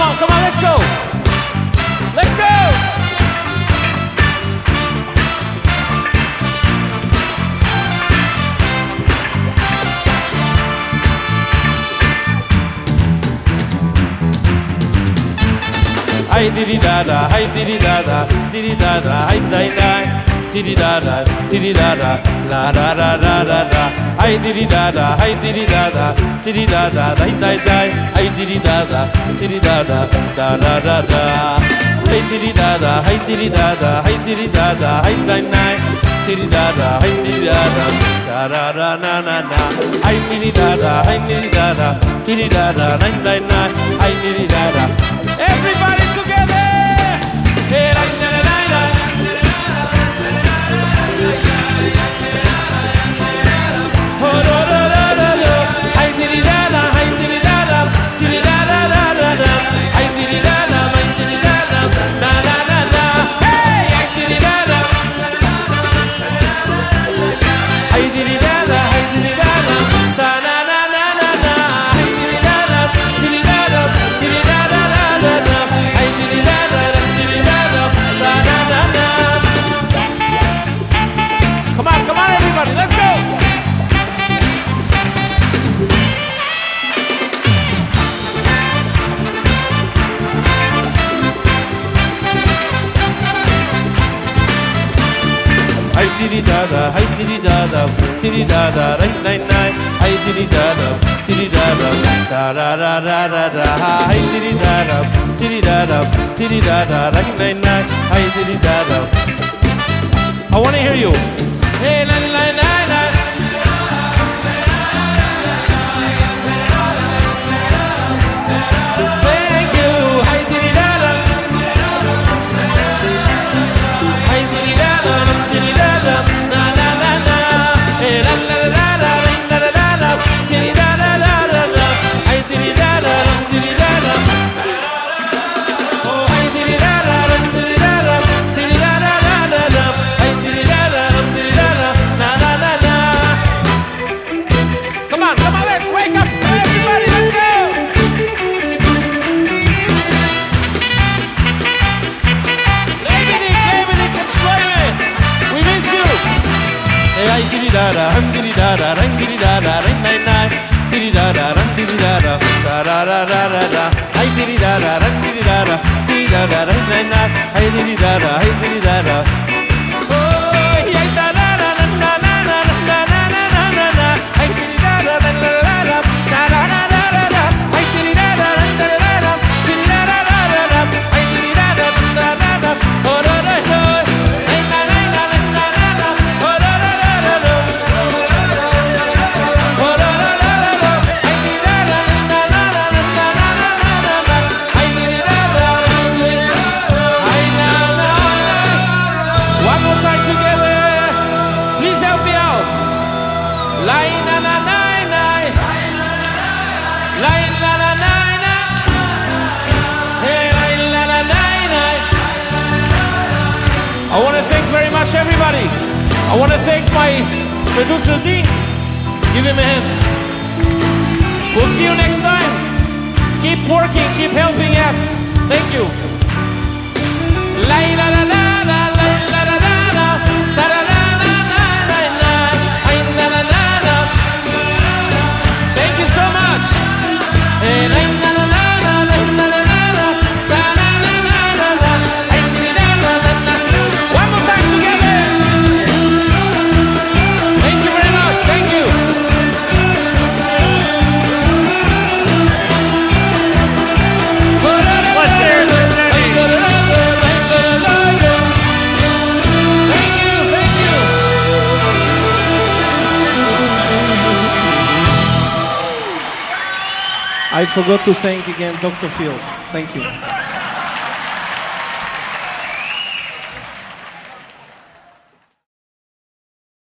come on, let's go. Let's go. Ay diri da da, ay diri da da, ay dai dai, diri da da, la da da da da da. Ay diri da da, ay diri da da, dai dai dai, ay diri da da, da da da da. Ay diri da da, ay diri da da, ay dai dai, diri da da, da da na na na. Ay diri da da, ay diri da da, dai dai dai, ay diri da da. Everybody together! Hey, la, la, la, la. Oh, do, do, do, do, do. Ay, diri, da, da, ay, diri, da, da, diri, da, da, da, da, da. Ay, diri, da, da, ay, diri, da, da, da, da, da, da. Hey, ay, diri, da, da. Ay, diri, da, da, ay, diri, da, da, da, na, na, na, na, na. Ay, diri, da, da, diri, da, da, diri, da, da, da, da, da. Ay, diri, da, da, diri, da, da, da, da, da, da. Come on, everybody, let's go. Ay diri da da, ay diri da da, nai nai nai. Ay diri da da, da da da da da da. Ay diri da da, nai nai nai. Ay diri da da. I want to hear you. Hey nai nai nai nai. Thank you. Ay diri da da. Ay diri da da, diri da da, na na na na. Hey la la la la la la la la. Diri da da da da da. Ay diri da da, diri da da. Oh ay diri da da, diri da da, diri da da da da da. Ay diri da da, diri da da, na na na na. Come on, let's wake up, everybody, let's go. Levidic, and Swayman, we miss you. Hey, ay diri da da, diri da da, diri da da, nai nai, diri da da, diri da da, da da da da da. Ay diri da da, diri da da, nai nai, ay diri da da, diri da da. Oh, ay da da da na na na na na na na na na. Ay diri da da, la la la la, da da da da da da. Ay diri da da, da da da da, diri da da da da da. Ay diri da da, da da da. Oh do do do. Ay na na na na na na. Oh do do do do. Oh do do do do. Ay diri da da, na na na na na na na na. Ay diri da da. Ay na na. One more time together. Please help me out. La na na na na. La na na na na. Hey la na na na. I want to thank very much everybody. I want to thank my producer Dean. Give him a hand. We'll see you next time. Keep working, keep helping us. Thank you. La la la la la la la la la la la la la la la la. Ay la la la la. Thank you so much. Hey la la la la la la la la la la la la la. Ay diri da da da da. One more time together. Thank you very much. Thank you. Let's hear it, everybody. Thank you. I forgot to thank again Dr. Phil. Thank you.